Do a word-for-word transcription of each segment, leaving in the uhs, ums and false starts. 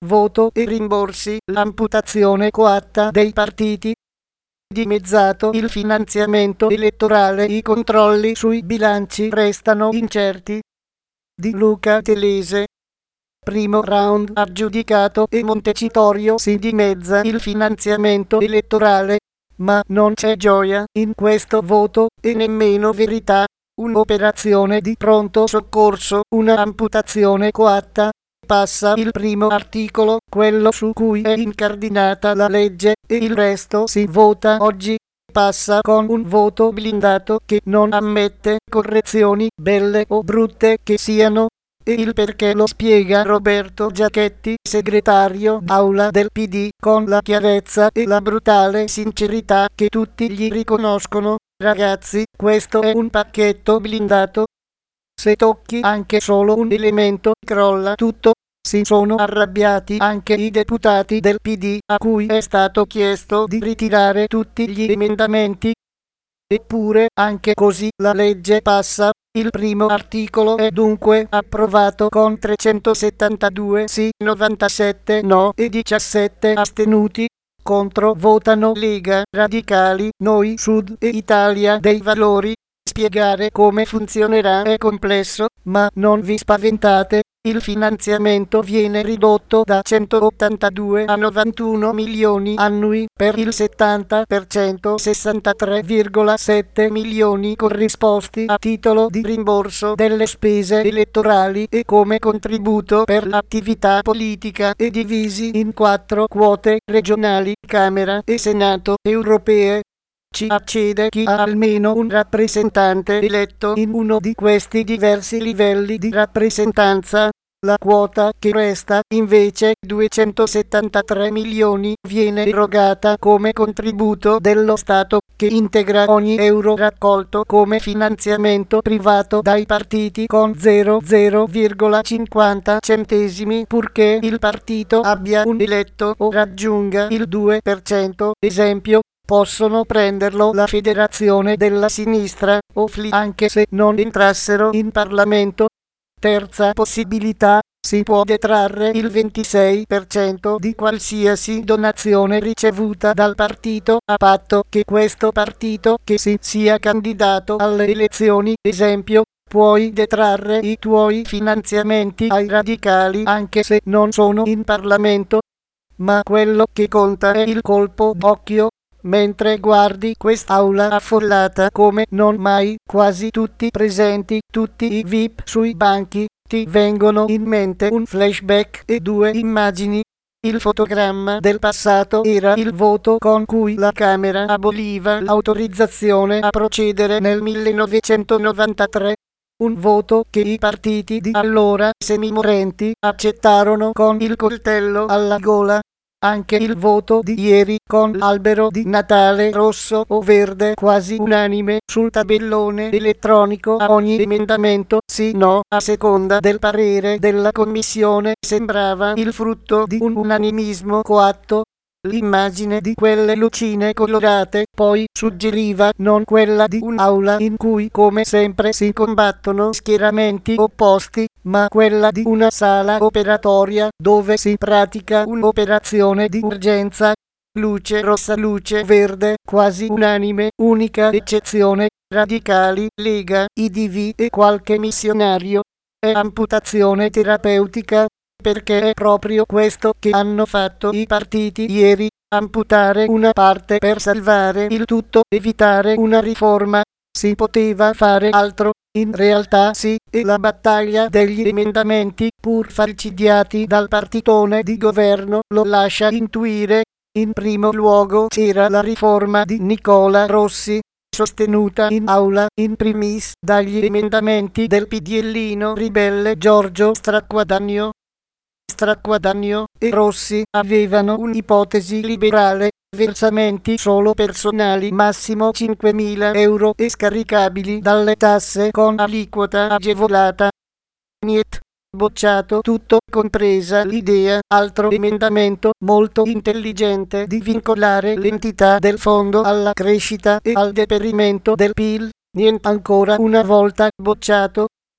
voto e rimborsi, l'amputazione coatta dei partiti, dimezzato il finanziamento elettorale, i controlli sui bilanci restano incerti. Di Luca Telese. Primo round aggiudicato e Montecitorio si dimezza il finanziamento elettorale, ma non c'è gioia in questo voto e nemmeno verità. Un'operazione di pronto soccorso, una amputazione coatta. Passa il primo articolo, quello su cui è incardinata la legge, e il resto si vota oggi. Passa con un voto blindato che non ammette correzioni, belle o brutte che siano. E il perché lo spiega Roberto Giachetti, segretario aula del P D, con la chiarezza e la brutale sincerità che tutti gli riconoscono. Ragazzi, questo è un pacchetto blindato. Se tocchi anche solo un elemento, crolla tutto. Si sono arrabbiati anche i deputati del P D, a cui è stato chiesto di ritirare tutti gli emendamenti. Eppure, anche così, la legge passa. Il primo articolo è dunque approvato con trecentosettantadue sì, novantasette no e diciassette astenuti. Contro votano Lega, Radicali, Noi Sud e Italia dei Valori. Spiegare come funzionerà è complesso, ma non vi spaventate. Il finanziamento viene ridotto da centottantadue a novantuno milioni annui per il settanta per cento, sessantatré virgola sette milioni corrisposti a titolo di rimborso delle spese elettorali e come contributo per l'attività politica, e divisi in quattro quote regionali, Camera e Senato europee. Ci accede chi ha almeno un rappresentante eletto in uno di questi diversi livelli di rappresentanza. La quota che resta, invece, duecentosettantatré milioni, viene erogata come contributo dello Stato, che integra ogni euro raccolto come finanziamento privato dai partiti con zero virgola cinquanta centesimi, purché il partito abbia un eletto o raggiunga il due per cento. Esempio: possono prenderlo la Federazione della Sinistra o F L I anche se non entrassero in Parlamento. Terza possibilità, si può detrarre il ventisei per cento di qualsiasi donazione ricevuta dal partito, a patto che questo partito che si sia candidato alle elezioni. Esempio: puoi detrarre i tuoi finanziamenti ai radicali anche se non sono in Parlamento. Ma quello che conta è il colpo d'occhio. Mentre guardi quest'aula affollata come non mai, quasi tutti presenti, tutti i V I P sui banchi, ti vengono in mente un flashback e due immagini. Il fotogramma del passato era il voto con cui la Camera aboliva l'autorizzazione a procedere nel millenovecentonovantatré. Un voto che i partiti di allora, semimorenti, accettarono con il coltello alla gola. Anche il voto di ieri, con l'albero di Natale rosso o verde quasi unanime sul tabellone elettronico a ogni emendamento sì no, a seconda del parere della Commissione, sembrava il frutto di un unanimismo coatto. L'immagine di quelle lucine colorate poi suggeriva non quella di un'aula in cui come sempre si combattono schieramenti opposti, ma quella di una sala operatoria dove si pratica un'operazione di urgenza. Luce rossa, luce verde, quasi unanime, unica eccezione, Radicali, Lega, I D V e qualche missionario. È amputazione terapeutica, perché è proprio questo che hanno fatto i partiti ieri: amputare una parte per salvare il tutto, evitare una riforma. Si poteva fare altro? In realtà sì, e la battaglia degli emendamenti, pur falcidiati dal partitone di governo, lo lascia intuire. In primo luogo c'era la riforma di Nicola Rossi, sostenuta in aula in primis dagli emendamenti del PDLino ribelle Giorgio Stracquadanio. Stracquadanio e Rossi avevano un'ipotesi liberale: versamenti solo personali, massimo cinquemila euro e scaricabili dalle tasse con aliquota agevolata. Niet. Bocciato tutto, compresa l'idea, altro emendamento molto intelligente, di vincolare l'entità del fondo alla crescita e al deperimento del P I L. Niente, ancora una volta bocciato.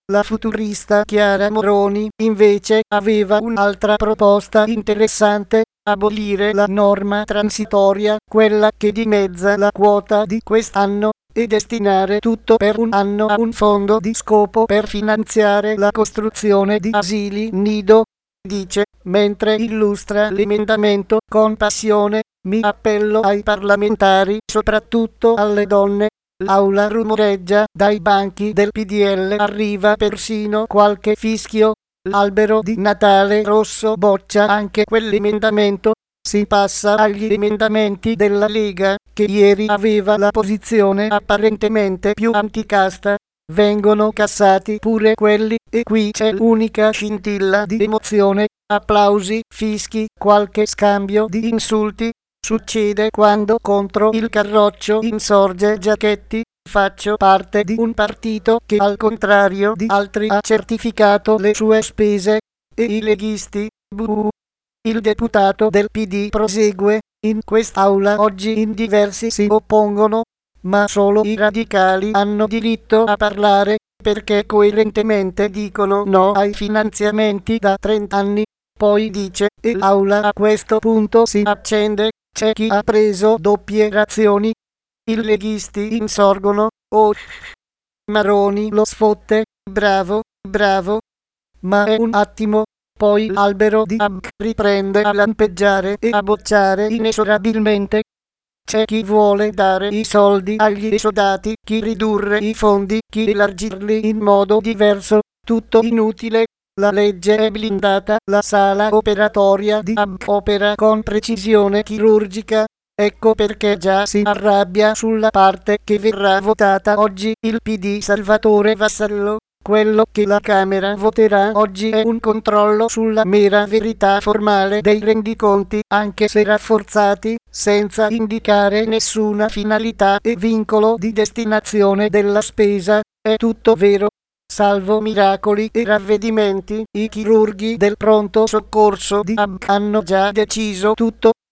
La futurista Chiara Moroni, invece, aveva un'altra proposta interessante: abolire la norma transitoria, quella che dimezza la quota di quest'anno, e destinare tutto per un anno a un fondo di scopo per finanziare la costruzione di asili nido. Dice, mentre illustra l'emendamento con passione: mi appello ai parlamentari, soprattutto alle donne. L'aula rumoreggia, dai banchi del P D L arriva persino qualche fischio. L'albero di Natale rosso boccia anche quell'emendamento. Si passa agli emendamenti della Lega, che ieri aveva la posizione apparentemente più anticasta. Vengono cassati pure quelli, e qui c'è l'unica scintilla di emozione: applausi, fischi, qualche scambio di insulti. Succede quando contro il Carroccio insorge Giachetti. Faccio parte di un partito che, al contrario di altri, ha certificato le sue spese. E i leghisti? Buh. Il deputato del P D prosegue: in quest'aula oggi in diversi si oppongono, ma solo i radicali hanno diritto a parlare, perché coerentemente dicono no ai finanziamenti da trenta anni. Poi dice, e l'aula a questo punto si accende. C'è chi ha preso doppie razioni. I leghisti insorgono: oh, Maroni lo sfotte, bravo, bravo. Ma è un attimo, poi l'albero di Ab riprende a lampeggiare e a bocciare inesorabilmente. C'è chi vuole dare i soldi agli esodati, chi ridurre i fondi, chi elargirli in modo diverso. Tutto inutile. La legge è blindata, la sala operatoria di Ab opera con precisione chirurgica. Ecco perché già si arrabbia sulla parte che verrà votata oggi il P D Salvatore Vassallo. Quello che la Camera voterà oggi è un controllo sulla mera verità formale dei rendiconti, anche se rafforzati, senza indicare nessuna finalità e vincolo di destinazione della spesa. È tutto vero. Salvo miracoli e ravvedimenti, i chirurghi del pronto soccorso di Ab hanno già deciso tutto.